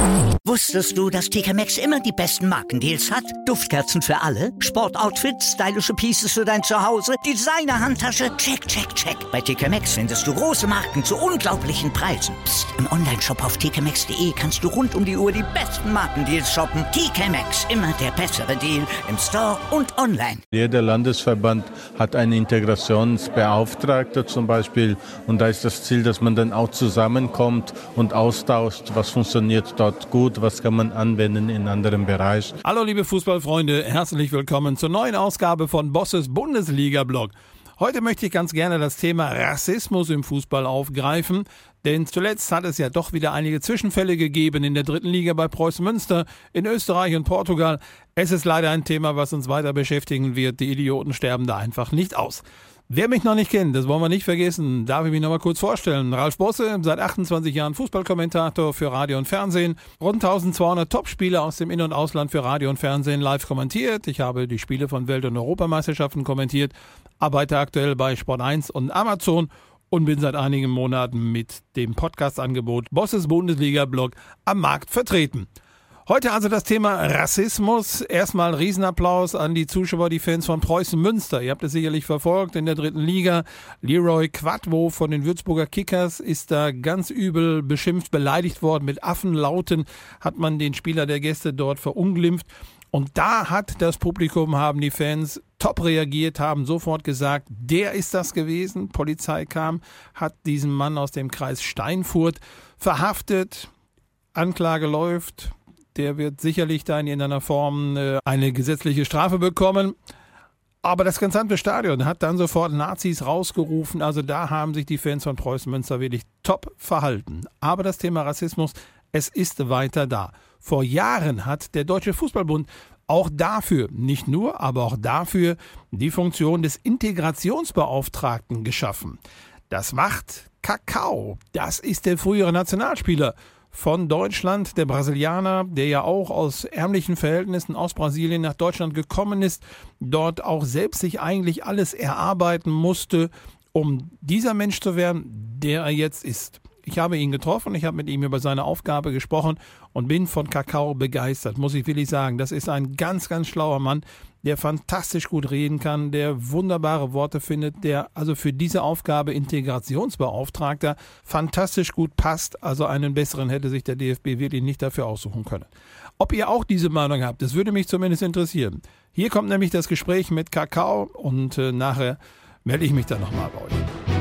Wusstest du, dass TK Maxx immer die besten Markendeals hat? Duftkerzen für alle, Sportoutfits, stylische Pieces für dein Zuhause, Designer-Handtasche, check, check, check. Bei TK Maxx findest du große Marken zu unglaublichen Preisen. Psst. Im Onlineshop auf tkmaxx.de kannst du rund um die Uhr die besten Markendeals shoppen. TK Maxx, immer der bessere Deal im Store und online. Jeder Landesverband hat einen Integrationsbeauftragter zum Beispiel. Und da ist das Ziel, dass man dann auch zusammenkommt und austauscht, was funktioniert dort gut, was kann man anwenden in anderen Bereichen. Hallo liebe Fußballfreunde, herzlich willkommen zur neuen Ausgabe von Bosses Bundesliga-Blog. Heute möchte ich ganz gerne das Thema Rassismus im Fußball aufgreifen, denn zuletzt hat es ja doch wieder einige Zwischenfälle gegeben in der dritten Liga bei Preußen Münster, in Österreich und Portugal. Es ist leider ein Thema, was uns weiter beschäftigen wird. Die Idioten sterben da einfach nicht aus. Wer mich noch nicht kennt, das wollen wir nicht vergessen, darf ich mich noch mal kurz vorstellen. Ralf Bosse, seit 28 Jahren Fußballkommentator für Radio und Fernsehen. Rund 1200 Topspiele aus dem In- und Ausland für Radio und Fernsehen live kommentiert. Ich habe die Spiele von Welt- und Europameisterschaften kommentiert, arbeite aktuell bei Sport 1 und Amazon und bin seit einigen Monaten mit dem Podcast-Angebot Bosses Bundesliga-Blog am Markt vertreten. Heute also das Thema Rassismus. Erstmal Riesenapplaus an die Zuschauer, die Fans von Preußen Münster. Ihr habt es sicherlich verfolgt in der dritten Liga. Leroy Quadvo von den Würzburger Kickers ist da ganz übel beschimpft, beleidigt worden. Mit Affenlauten hat man den Spieler der Gäste dort verunglimpft. Und da hat das Publikum, haben die Fans top reagiert, haben sofort gesagt, der ist das gewesen. Polizei kam, hat diesen Mann aus dem Kreis Steinfurt verhaftet. Anklage läuft. Der wird sicherlich da in irgendeiner Form eine gesetzliche Strafe bekommen. Aber das gesamte Stadion hat dann sofort Nazis rausgerufen. Also da haben sich die Fans von Preußen Münster wirklich top verhalten. Aber das Thema Rassismus, es ist weiter da. Vor Jahren hat der Deutsche Fußballbund auch dafür, nicht nur, aber auch dafür die Funktion des Integrationsbeauftragten geschaffen. Das macht Kakao. Das ist der frühere Nationalspieler von Deutschland, der Brasilianer, der ja auch aus ärmlichen Verhältnissen aus Brasilien nach Deutschland gekommen ist, dort auch selbst sich eigentlich alles erarbeiten musste, um dieser Mensch zu werden, der er jetzt ist. Ich habe ihn getroffen, ich habe mit ihm über seine Aufgabe gesprochen und bin von Kakao begeistert, muss ich wirklich sagen. Das ist ein ganz, ganz schlauer Mann, der fantastisch gut reden kann, der wunderbare Worte findet, der also für diese Aufgabe Integrationsbeauftragter fantastisch gut passt. Also einen besseren hätte sich der DFB wirklich nicht dafür aussuchen können. Ob ihr auch diese Meinung habt, das würde mich zumindest interessieren. Hier kommt nämlich das Gespräch mit Kakao und nachher melde ich mich dann nochmal bei euch.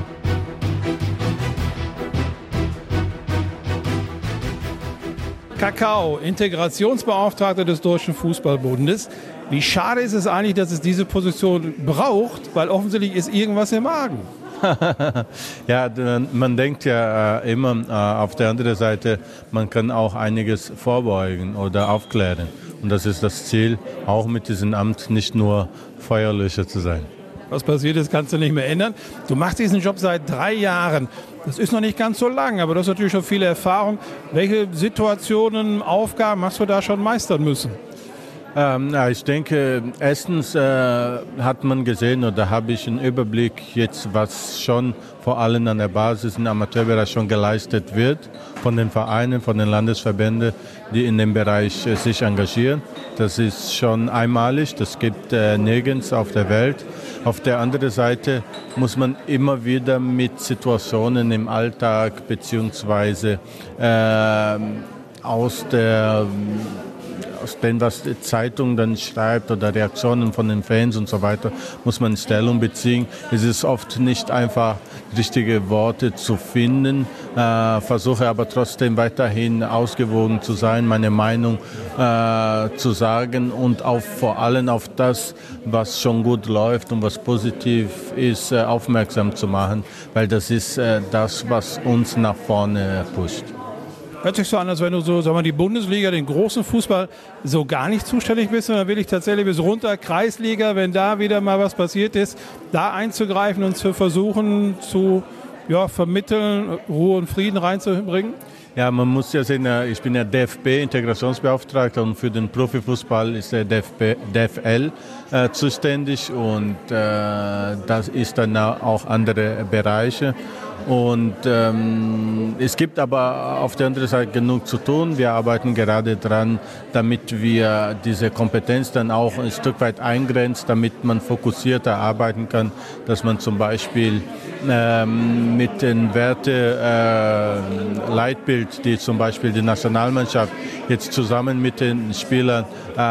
Kakao, Integrationsbeauftragter des Deutschen Fußballbundes. Wie schade ist es eigentlich, dass es diese Position braucht, weil offensichtlich ist irgendwas im Argen. Ja, man denkt ja immer auf der anderen Seite, man kann auch einiges vorbeugen oder aufklären. Und das ist das Ziel, auch mit diesem Amt nicht nur Feuerlöscher zu sein. Was passiert ist, kannst du nicht mehr ändern. Du machst diesen Job seit 3 Jahren. Das ist noch nicht ganz so lang, aber du hast natürlich schon viele Erfahrung. Welche Situationen, Aufgaben hast du da schon meistern müssen? Ich denke, erstens hat man gesehen oder habe ich einen Überblick jetzt, was schon vor allem an der Basis im Amateurbereich schon geleistet wird von den Vereinen, von den Landesverbänden, die in dem Bereich sich engagieren. Das ist schon einmalig, das gibt nirgends auf der Welt. Auf der anderen Seite muss man immer wieder mit Situationen im Alltag beziehungsweise aus dem, was die Zeitung dann schreibt oder Reaktionen von den Fans und so weiter, muss man Stellung beziehen. Es ist oft nicht einfach, richtige Worte zu finden, versuche aber trotzdem weiterhin ausgewogen zu sein, meine Meinung zu sagen und auch vor allem auf das, was schon gut läuft und was positiv ist, aufmerksam zu machen, weil das ist das, was uns nach vorne pusht. Hört sich so an, als wenn du so, sagen wir, die Bundesliga, den großen Fußball, so gar nicht zuständig bist, sondern wirklich tatsächlich bis runter Kreisliga, wenn da wieder mal was passiert ist, da einzugreifen und zu versuchen zu vermitteln, Ruhe und Frieden reinzubringen? Ja, man muss ja sehen, ich bin ja DFB-Integrationsbeauftragter und für den Profifußball ist der DFL zuständig und das ist dann auch andere Bereiche. Und es gibt aber auf der anderen Seite genug zu tun. Wir arbeiten gerade dran, damit wir diese Kompetenz dann auch ein Stück weit eingrenzen, damit man fokussierter arbeiten kann, dass man zum Beispiel mit den Werte-Leitbild, die zum Beispiel die Nationalmannschaft jetzt zusammen mit den Spielern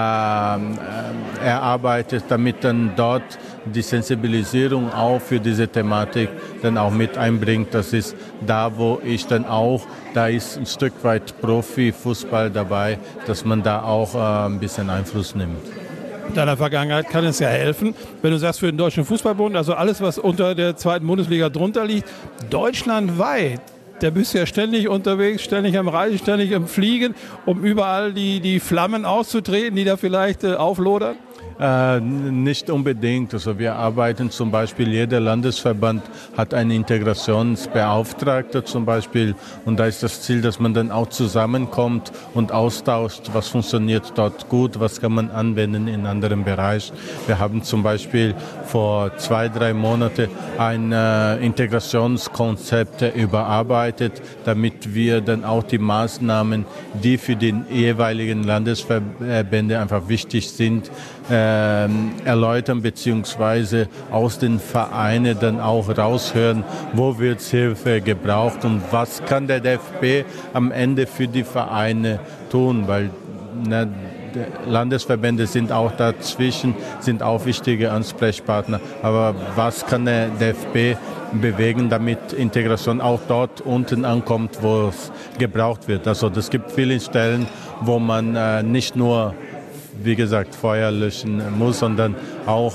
erarbeitet, damit dann dort die Sensibilisierung auch für diese Thematik dann auch mit einbringt. Das ist da, wo ich dann auch, da ist ein Stück weit Profifußball dabei, dass man da auch ein bisschen Einfluss nimmt. In deiner Vergangenheit kann es ja helfen, wenn du sagst, für den Deutschen Fußballbund, also alles, was unter der 2. Bundesliga drunter liegt, deutschlandweit, da bist du ja ständig unterwegs, ständig am Reisen, ständig am Fliegen, um überall die Flammen auszutreten, die da vielleicht auflodern? Nicht unbedingt. Also wir arbeiten zum Beispiel, jeder Landesverband hat einen Integrationsbeauftragter zum Beispiel, und da ist das Ziel, dass man dann auch zusammenkommt und austauscht, was funktioniert dort gut, was kann man anwenden in anderen Bereichen. Wir haben zum Beispiel vor 2-3 Monaten ein Integrationskonzept überarbeitet, damit wir dann auch die Maßnahmen, die für die jeweiligen Landesverbände einfach wichtig sind, erläutern bzw. aus den Vereinen dann auch raushören, wo wird Hilfe gebraucht und was kann der DFB am Ende für die Vereine tun, weil Landesverbände sind auch dazwischen, sind auch wichtige Ansprechpartner, aber was kann der DFB bewegen, damit Integration auch dort unten ankommt, wo es gebraucht wird. Also es gibt viele Stellen, wo man nicht nur, wie gesagt, Feuer löschen muss, sondern auch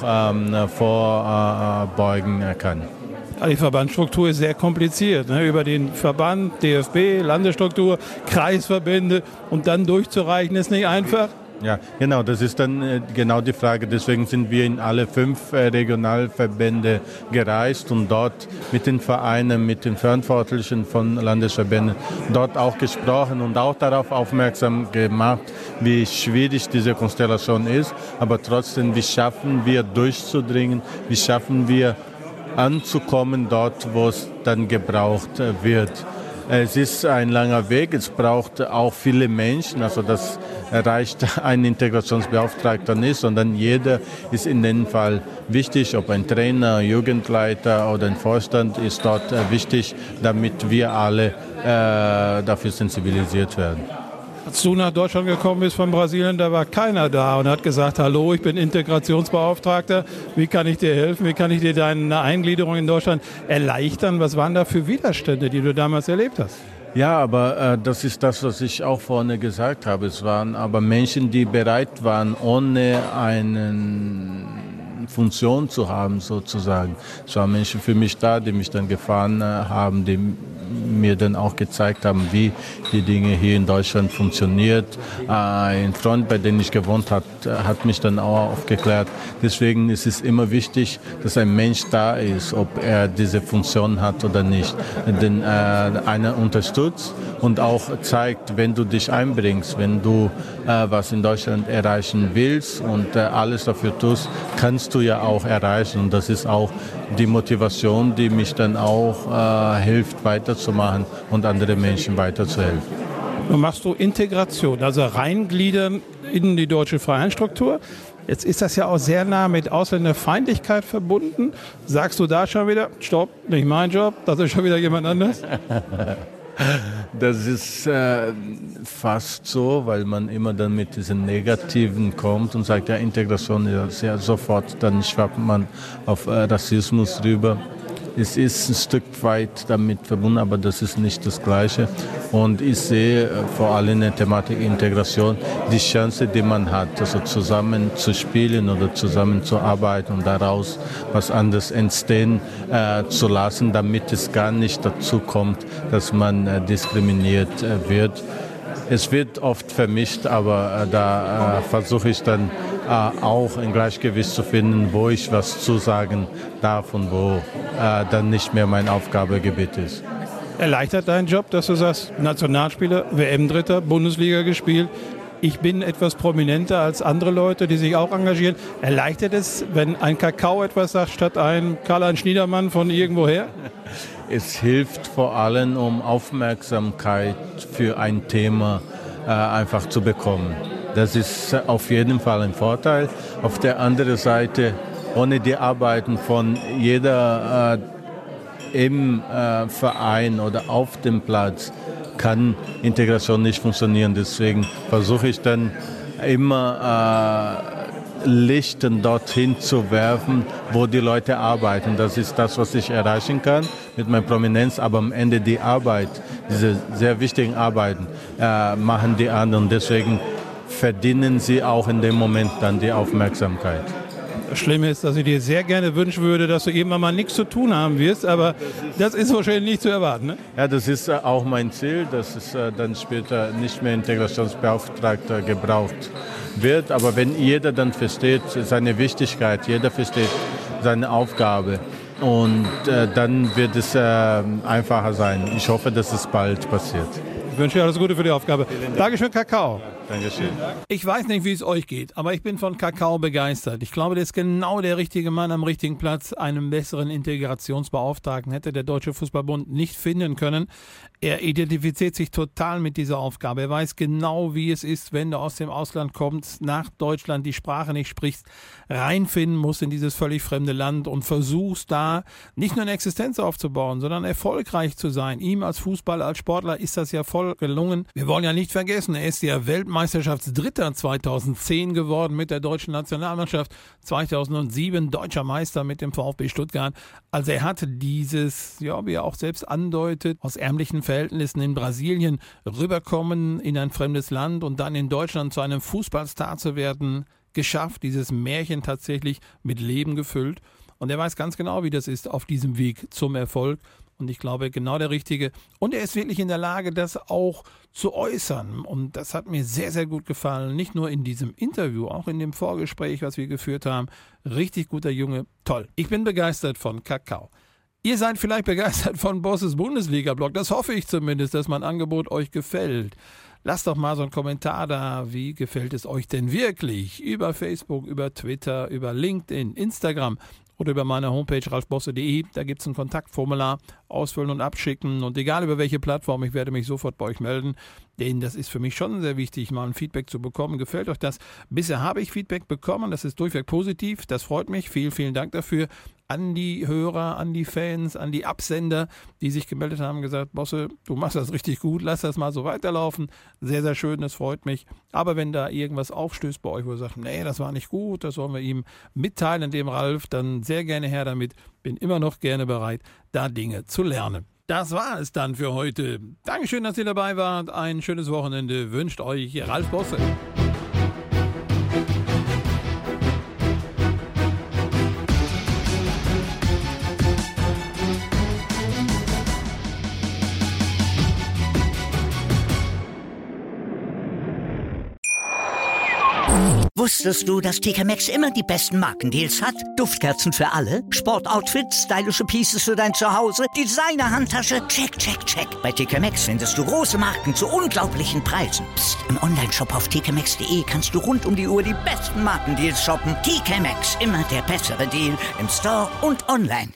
vorbeugen kann. Die Verbandsstruktur ist sehr kompliziert. Ne? Über den Verband, DFB, Landesstruktur, Kreisverbände und dann durchzureichen, ist nicht einfach. Ja, genau, das ist dann genau die Frage. Deswegen sind wir in alle 5 Regionalverbände gereist und dort mit den Vereinen, mit den Verantwortlichen von Landesverbänden dort auch gesprochen und auch darauf aufmerksam gemacht, wie schwierig diese Konstellation ist. Aber trotzdem, wie schaffen wir durchzudringen, wie schaffen wir anzukommen dort, wo es dann gebraucht wird. Es ist ein langer Weg, es braucht auch viele Menschen, also das reicht ein Integrationsbeauftragter nicht, sondern jeder ist in dem Fall wichtig, ob ein Trainer, Jugendleiter oder ein Vorstand ist dort wichtig, damit wir alle dafür sensibilisiert werden. Als du nach Deutschland gekommen bist von Brasilien, da war keiner da und hat gesagt, hallo, ich bin Integrationsbeauftragter, wie kann ich dir helfen, wie kann ich dir deine Eingliederung in Deutschland erleichtern? Was waren da für Widerstände, die du damals erlebt hast? Ja, aber das ist das, was ich auch vorne gesagt habe. Es waren aber Menschen, die bereit waren, ohne eine Funktion zu haben, sozusagen. Es waren Menschen für mich da, die mich dann gefahren haben, die mir dann auch gezeigt haben, wie die Dinge hier in Deutschland funktioniert. Ein Freund, bei dem ich gewohnt habe, hat mich dann auch aufgeklärt. Deswegen ist es immer wichtig, dass ein Mensch da ist, ob er diese Funktion hat oder nicht. Denn einer unterstützt und auch zeigt, wenn du dich einbringst, wenn du was in Deutschland erreichen willst und alles dafür tust, kannst du ja auch erreichen. Und das ist auch die Motivation, die mich dann auch hilft, weiterzumachen und andere Menschen weiterzuhelfen. Nun machst du Integration, also reingliedern in die deutsche Vereinsstruktur. Jetzt ist das ja auch sehr nah mit Ausländerfeindlichkeit verbunden. Sagst du da schon wieder, stopp, nicht mein Job, das ist schon wieder jemand anderes? Das ist fast so, weil man immer dann mit diesen Negativen kommt und sagt, ja, Integration ist ja sofort, dann schwappt man auf Rassismus rüber. Es ist ein Stück weit damit verbunden, aber das ist nicht das Gleiche. Und ich sehe vor allem in der Thematik Integration die Chance, die man hat, also zusammen zu spielen oder zusammen zu arbeiten und daraus was anderes entstehen zu lassen, damit es gar nicht dazu kommt, dass man diskriminiert wird. Es wird oft vermischt, aber da versuche ich dann auch ein Gleichgewicht zu finden, wo ich was zusagen darf und wo dann nicht mehr mein Aufgabegebiet ist. Erleichtert deinen Job, dass du sagst, Nationalspieler, WM-Dritter, Bundesliga gespielt, ich bin etwas prominenter als andere Leute, die sich auch engagieren. Erleichtert es, wenn ein Kakao etwas sagt, statt ein Karl-Heinz Schniedermann von irgendwoher? es hilft vor allem, um Aufmerksamkeit für ein Thema einfach zu bekommen. Das ist auf jeden Fall ein Vorteil. Auf der anderen Seite, ohne die Arbeiten von jeder im Verein oder auf dem Platz kann Integration nicht funktionieren. Deswegen versuche ich dann immer Lichten dorthin zu werfen, wo die Leute arbeiten. Das ist das, was ich erreichen kann mit meiner Prominenz. Aber am Ende die Arbeit, diese sehr wichtigen Arbeiten, machen die anderen. Deswegen verdienen sie auch in dem Moment dann die Aufmerksamkeit. Das Schlimme ist, dass ich dir sehr gerne wünschen würde, dass du irgendwann mal nichts zu tun haben wirst, aber das ist wahrscheinlich nicht zu erwarten, ne? Ja, das ist auch mein Ziel, dass es dann später nicht mehr Integrationsbeauftragter gebraucht wird. Aber wenn jeder dann versteht seine Wichtigkeit, jeder versteht seine Aufgabe, und dann wird es einfacher sein. Ich hoffe, dass es bald passiert. Ich wünsche dir alles Gute für die Aufgabe. Dankeschön, Kakao. Dankeschön. Ich weiß nicht, wie es euch geht, aber ich bin von Kakao begeistert. Ich glaube, der ist genau der richtige Mann am richtigen Platz. Einen besseren Integrationsbeauftragten hätte der Deutsche Fußballbund nicht finden können. Er identifiziert sich total mit dieser Aufgabe. Er weiß genau, wie es ist, wenn du aus dem Ausland kommst, nach Deutschland, die Sprache nicht sprichst, reinfinden musst in dieses völlig fremde Land und versuchst da nicht nur eine Existenz aufzubauen, sondern erfolgreich zu sein. Ihm als Fußballer, als Sportler ist das ja voll gelungen. Wir wollen ja nicht vergessen, er ist ja Weltmeisterschaftsdritter 2010 geworden mit der deutschen Nationalmannschaft, 2007 deutscher Meister mit dem VfB Stuttgart. Also er hatte dieses, ja, wie er auch selbst andeutet, aus ärmlichen Verhältnissen in Brasilien rüberkommen in ein fremdes Land und dann in Deutschland zu einem Fußballstar zu werden, geschafft, dieses Märchen tatsächlich mit Leben gefüllt. Und er weiß ganz genau, wie das ist auf diesem Weg zum Erfolg. Und ich glaube, genau der Richtige. Und er ist wirklich in der Lage, das auch zu äußern. Und das hat mir sehr, sehr gut gefallen. Nicht nur in diesem Interview, auch in dem Vorgespräch, was wir geführt haben. Richtig guter Junge. Toll. Ich bin begeistert von Kakao. Ihr seid vielleicht begeistert von Bosses Bundesliga-Blog. Das hoffe ich zumindest, dass mein Angebot euch gefällt. Lasst doch mal so einen Kommentar da. Wie gefällt es euch denn wirklich? Über Facebook, über Twitter, über LinkedIn, Instagram oder über meine Homepage ralfbosse.de. Da gibt es ein Kontaktformular. Ausfüllen und abschicken. Und egal über welche Plattform, ich werde mich sofort bei euch melden. Denn das ist für mich schon sehr wichtig, mal ein Feedback zu bekommen. Gefällt euch das? Bisher habe ich Feedback bekommen. Das ist durchweg positiv. Das freut mich. Vielen, vielen Dank dafür. An die Hörer, an die Fans, an die Absender, die sich gemeldet haben, gesagt, Bosse, du machst das richtig gut, lass das mal so weiterlaufen. Sehr, sehr schön, das freut mich. Aber wenn da irgendwas aufstößt bei euch, wo ihr sagt, nee, das war nicht gut, das sollen wir ihm mitteilen, dem Ralf, dann sehr gerne her damit. Bin immer noch gerne bereit, da Dinge zu lernen. Das war es dann für heute. Dankeschön, dass ihr dabei wart. Ein schönes Wochenende wünscht euch Ralf Bosse. Wusstest du, dass TK Maxx immer die besten Markendeals hat? Duftkerzen für alle, Sportoutfits, stylische Pieces für dein Zuhause, Designer-Handtasche, check, check, check. Bei TK Maxx findest du große Marken zu unglaublichen Preisen. Psst. Im Onlineshop auf tkmaxx.de kannst du rund um die Uhr die besten Markendeals shoppen. TK Maxx, immer der bessere Deal im Store und online.